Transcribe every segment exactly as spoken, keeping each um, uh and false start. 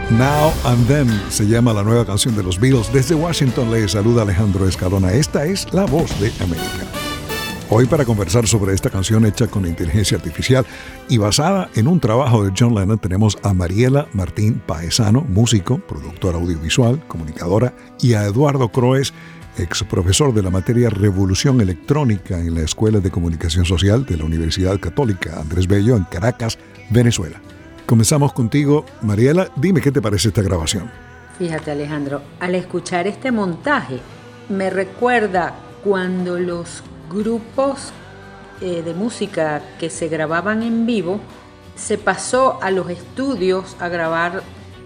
Now and Then se llama la nueva canción de los Beatles. Desde Washington les saluda Alejandro Escalona. Esta es La Voz de América. Hoy para conversar sobre esta canción hecha con inteligencia artificial y basada en un trabajo de John Lennon tenemos a Mariela Martín Paesano, músico, productora audiovisual, comunicadora, y a Eduardo Croes, ex profesor de la materia Revolución Electrónica en la Escuela de Comunicación Social de la Universidad Católica Andrés Bello en Caracas, Venezuela. Comenzamos contigo, Mariela. Dime qué te parece esta grabación. Fíjate, Alejandro, al escuchar este montaje me recuerda cuando los grupos eh, de música que se grababan en vivo se pasó a los estudios a grabar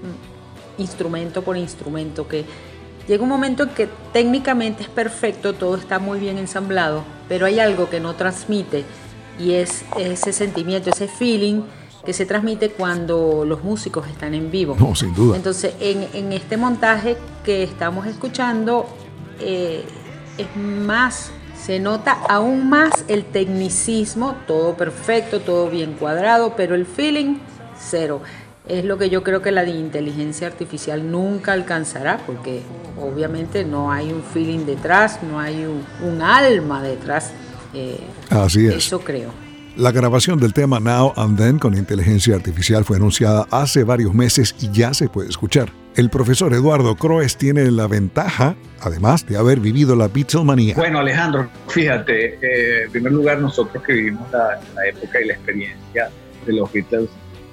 instrumento por instrumento, que llega un momento en que técnicamente es perfecto, todo está muy bien ensamblado, pero hay algo que no transmite y es ese sentimiento, ese feeling que se transmite cuando los músicos están en vivo. No, sin duda. Entonces, en, en este montaje que estamos escuchando, eh, es más, se nota aún más el tecnicismo, todo perfecto, todo bien cuadrado, pero el feeling, cero. Es lo que yo creo que la de inteligencia artificial nunca alcanzará, porque obviamente no hay un feeling detrás, no hay un, un alma detrás. Eh, Así es. Eso creo. La grabación del tema Now and Then con inteligencia artificial fue anunciada hace varios meses y ya se puede escuchar. El profesor Eduardo Croes tiene la ventaja, además de haber vivido la Beatlemanía. Bueno, Alejandro, fíjate, eh, en primer lugar nosotros que vivimos la, la época y la experiencia de los Beatles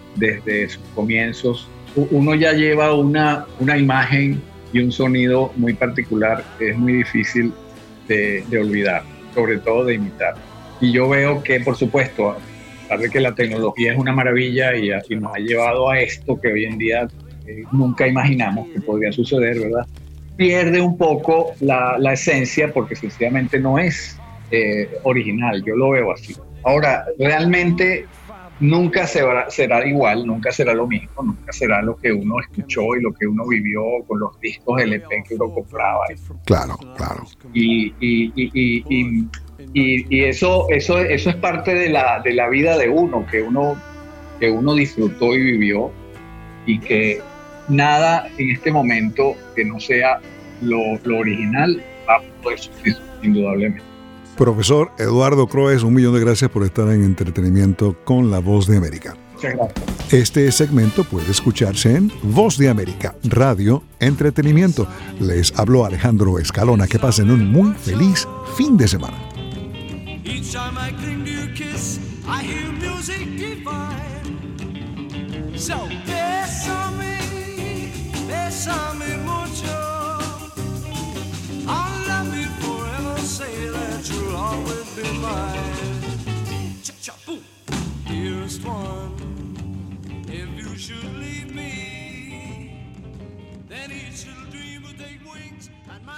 desde sus comienzos, uno ya lleva una, una imagen y un sonido muy particular que es muy difícil de, de olvidar, sobre todo de imitar. Y yo veo que, por supuesto, a pesar de que la tecnología es una maravilla y, a, y nos ha llevado a esto que hoy en día eh, nunca imaginamos que podría suceder, ¿verdad? Pierde un poco la, la esencia porque sencillamente no es eh, original, yo lo veo así. Ahora, realmente nunca será, será igual, nunca será lo mismo, nunca será lo que uno escuchó y lo que uno vivió con los discos L P que uno compraba. Claro, claro. Y, y, y, y, y Y, y eso, eso, eso es parte de la, de la vida de uno, que uno, que uno disfrutó y vivió, y que nada en este momento que no sea lo, lo original va a poder sustituir, indudablemente. Profesor Eduardo Croes, un millón de gracias por estar en Entretenimiento con La Voz de América. Muchas gracias. Este segmento puede escucharse en Voz de América, Radio Entretenimiento. Les habló Alejandro Escalona. Que pasen un muy feliz fin de semana. Each time I cling to your kiss, I hear music divine. So bésame, bésame mucho. I'll love you forever, say that you'll always be mine. Cha-cha-boom, dearest one, if you should leave me, then each little dream will take wings and my